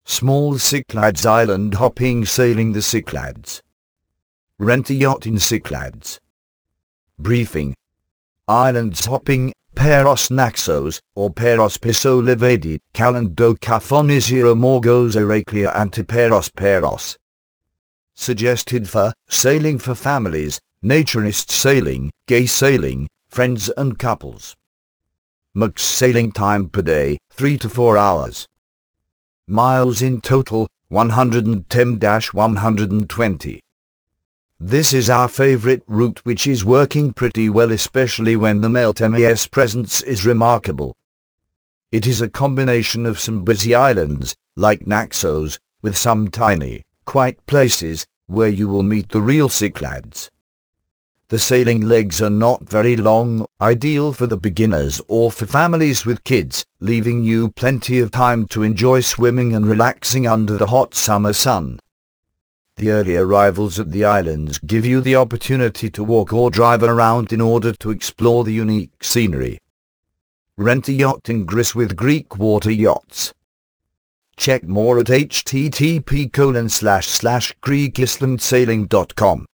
Small Cyclades island hopping sailing the Cyclades. Rent a yacht in Cyclades. Briefing. Islands hopping, Peros Naxos, or Peros Pisolivadi, Calando Cafonisira Morgos Heraclea Antiperos Peros. Suggested for sailing for families, naturist sailing, gay sailing, friends and couples. Max sailing time per day, 3 to 4 hours. Miles in total, 110-120. This is our favorite route, which is working pretty well, especially when the Melt-MAS presence is remarkable. It is a combination of some busy islands, like Naxos, with some tiny, quiet places, where you will meet the real Cyclades. The sailing legs are not very long, ideal for the beginners or for families with kids, leaving you plenty of time to enjoy swimming and relaxing under the hot summer sun. The early arrivals at the islands give you the opportunity to walk or drive around in order to explore the unique scenery. Rent a yacht in Greece with Greek water yachts. Check more at http://greekislandsailing.com.